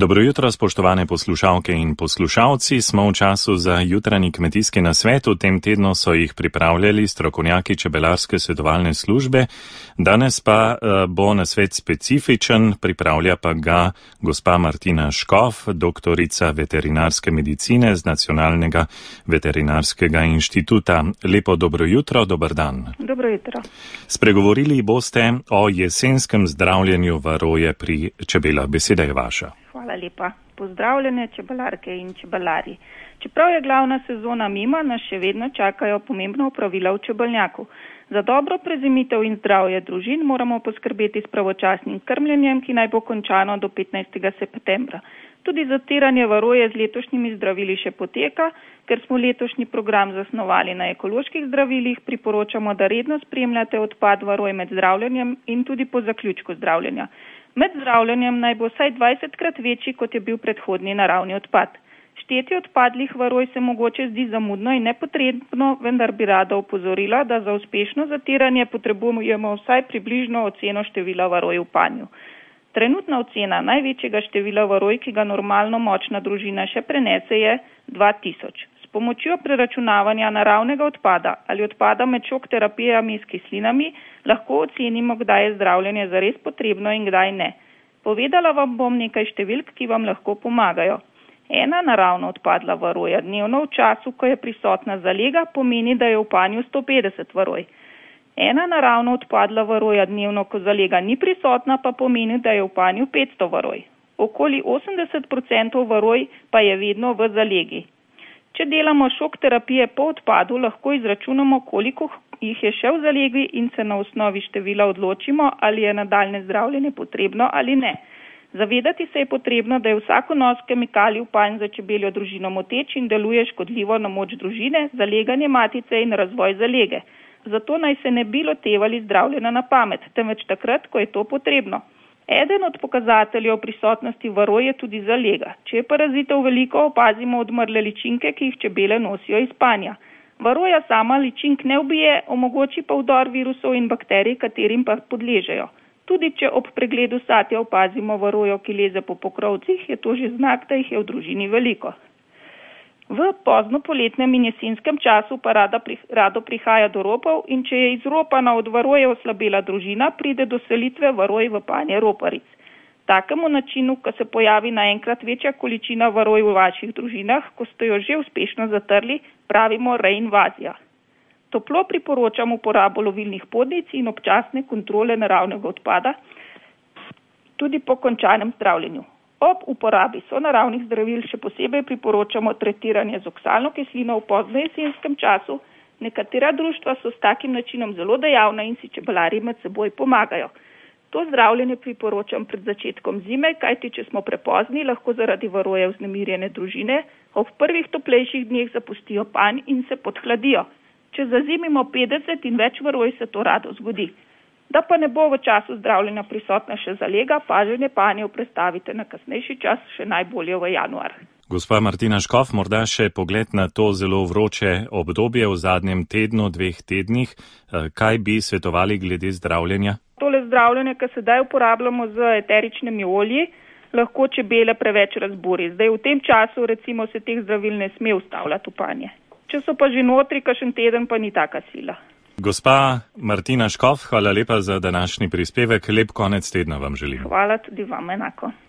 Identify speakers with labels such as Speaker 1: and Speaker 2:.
Speaker 1: Dobro jutro, spoštovane poslušalke in poslušalci. Smo v času za jutranji kmetijski nasvet. V tem tednu so jih pripravljali strokovnjaki Čebelarske svetovalne službe. Danes pa bo nasvet specifičen, pripravlja pa ga gospa Martina Škof, doktorica veterinarske medicine z Nacionalnega veterinarskega inštituta. Lepo dobro jutro, dober dan.
Speaker 2: Dobro jutro.
Speaker 1: Spregovorili boste o jesenskem zdravljenju varoje pri čebelah. Beseda je vaša.
Speaker 2: Hvala lepa. Pozdravljene čebelarke in čebelari. Čeprav je glavna sezona mimo, nas še vedno čakajo pomembna opravila v čebelnjaku. Za dobro prezimitev in zdravje družin moramo poskrbeti s pravočasnim krmljenjem, ki naj bo končano do 15. septembra. Tudi zatiranje varoje z letošnjimi zdravili še poteka, ker smo letošnji program zasnovali na ekoloških zdravilih, priporočamo, da redno spremljate odpad varoj med zdravljenjem in tudi po zaključku zdravljenja. Med zdravljenjem naj bo vsaj 20krat večji, kot je bil predhodni naravni odpad. Štetje odpadlih varoj se mogoče zdi zamudno in nepotrebno, vendar bi rada opozorila, da za uspešno zatiranje potrebujemo vsaj približno oceno števila varoj v panju. Trenutna ocena največjega števila varoj, ki ga normalno močna družina še prenese, je 2000. S pomočjo preračunavanja naravnega odpada ali odpada med šok terapijami s kislinami lahko ocenimo, kdaj je zdravljenje zares potrebno in kdaj ne. Povedala vam bom nekaj številk, ki vam lahko pomagajo. Ena naravno odpadla varoja dnevno v času, ko je prisotna zalega, pomeni, da je v panju 150 varoj. Ena naravno odpadla varoja dnevno, ko zalega ni prisotna, pa pomeni, da je v panju 500 varoj. Okoli 80% varoj pa je vedno v zalegi. Če delamo šok terapije po odpadu, lahko izračunamo, koliko jih je še v zalegi in se na osnovi števila odločimo, ali je nadaljne zdravljenje potrebno ali ne. Zavedati se je potrebno, da je vsak vnos kemikalij v panj za čebeljo družino moteč in deluje škodljivo na moč družine, zaleganje matice in razvoj zalege. Zato naj se ne bi lotevali zdravljenja na pamet, temveč takrat, ko je to potrebno. Eden od pokazateljev prisotnosti varoj je tudi zalega. Če je parazitov veliko, opazimo odmrle ličinke, ki jih čebele nosijo iz panja. Varoja sama ličink ne ubije, omogoči pa vdor virusov in bakterij, katerim pa podležejo. Tudi če ob pregledu satja opazimo varojo, ki leze po pokrovcih, je to že znak, da jih je v družini veliko. V pozno poletnem in jesenskem času pa rado prihaja do ropov in če je izropana od varoje oslabela družina, pride do selitve varoj v panje roparic. Takemu načinu, ko se pojavi naenkrat večja količina varoj v vaših družinah, ko ste jo že uspešno zatrli, pravimo reinvazija. Toplo priporočam uporabo lovilnih podnic in občasne kontrole naravnega odpada, tudi po končanem zdravljenju. Ob uporabi sonaravnih zdravil še posebej priporočamo tretiranje z oksalno kislino v poznojesenskem času. Nekatera društva so s takim načinom zelo dejavna in si čebelari med seboj pomagajo. To zdravljenje priporočam pred začetkom zime, kajti če smo prepozni, lahko zaradi varoje vznemirjene družine ob prvih toplejših dneh zapustijo panj in se podhladijo. Če zazimimo 50 in več varoj, se to rado zgodi. Da pa ne bo v času zdravljenja prisotna še zalega, paženje panjev prestavite na kasnejši čas, še najbolje v januar.
Speaker 1: Gospa Martina Škof, morda še pogled na to zelo vroče obdobje v zadnjem tednu, 2 tednih. Kaj bi svetovali glede zdravljenja?
Speaker 2: Tole zdravljenje, ki sedaj uporabljamo z eteričnimi olji, lahko čebele preveč razburi. Zdaj v tem času recimo se teh zdravil ne sme vstavljati v panje. Če so pa že notri, kakšen teden, pa ni taka sila.
Speaker 1: Gospa Martina Škof, hvala lepa za današnji prispevek. Lep konec tedna vam želim.
Speaker 2: Hvala tudi vam enako.